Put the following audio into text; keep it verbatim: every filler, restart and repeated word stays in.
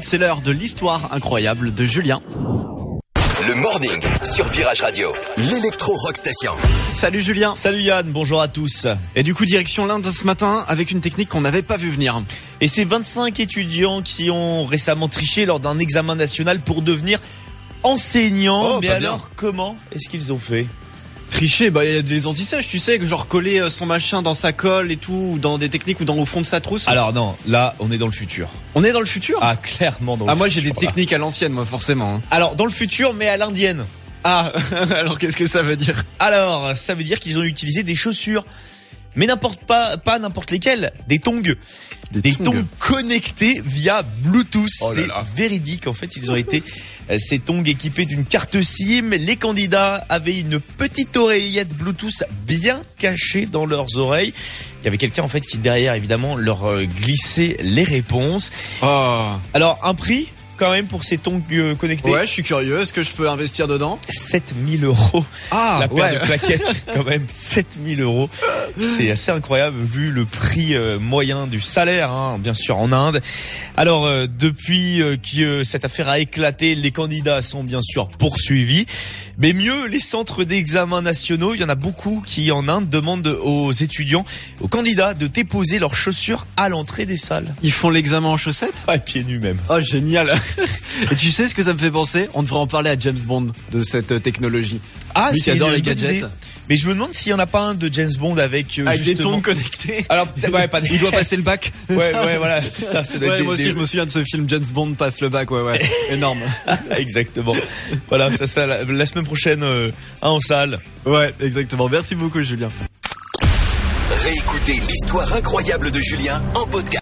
c'est l'heure de l'histoire incroyable de Julien. Le morning sur Virage Radio, l'électro rock station. Salut Julien. Salut Yann, bonjour à tous. Et du coup, direction l'Inde ce matin avec une technique qu'on n'avait pas vu venir. Et c'est vingt-cinq étudiants qui ont récemment triché lors d'un examen national pour devenir enseignants. Oh, Mais pas alors, bien. comment est-ce qu'ils ont fait ? Tricher, bah il y a des anti-sèches, tu sais, que genre coller son machin dans sa colle et tout, ou dans des techniques ou dans au fond de sa trousse. Alors non, là, on est dans le futur. On est dans le futur. Ah, clairement dans le Ah moi futur. j'ai des techniques à l'ancienne, moi forcément. Alors, dans le futur, mais à l'indienne. Ah, alors qu'est-ce que ça veut dire ? Alors, ça veut dire qu'ils ont utilisé des chaussures. Mais n'importe pas, pas n'importe lesquelles, des tongs. Des Des tongs. tongs connectés via Bluetooth. Oh là C'est là. véridique. En fait, ils ont été, euh, ces tongs équipés d'une carte SIM. Les candidats avaient une petite oreillette Bluetooth bien cachée dans leurs oreilles. Il y avait quelqu'un, en fait, qui derrière, évidemment, leur euh, glissait les réponses. Oh. Alors, un prix, quand même, pour ces tongs euh, connectés. Ouais, je suis curieux, est-ce que je peux investir dedans ? sept mille euros. Ah, La paire ouais. de plaquettes, quand même, sept mille euros. C'est assez incroyable vu le prix euh, moyen du salaire, hein, bien sûr, en Inde. Alors, euh, depuis euh, que euh, cette affaire a éclaté, les candidats sont bien sûr poursuivis. Mais mieux, les centres d'examen nationaux, il y en a beaucoup qui, en Inde, demandent aux étudiants, aux candidats, de déposer leurs chaussures à l'entrée des salles. Ils font l'examen en chaussettes ? Ah, pieds nus même. Oh génial. Et tu sais ce que ça me fait penser ? On devrait en parler à James Bond de cette euh, technologie. Ah, Lui qui adore les une bonne gadgets. idée. Mais je me demande s'il y en a pas un de James Bond avec, euh, Avec des justement... tongs connectés. Alors, peut-être- ouais, pas des... Il doit passer le bac. Ouais, ouais, voilà, c'est ça. ça doit Ouais, être des- moi aussi des- je me souviens de ce film James Bond passe le bac, ouais ouais, énorme. Exactement. Voilà, ça, ça, la, la semaine prochaine, euh, hein, en salle. Ouais, exactement. Merci beaucoup Julien. Réécoutez l'histoire incroyable de Julien en podcast.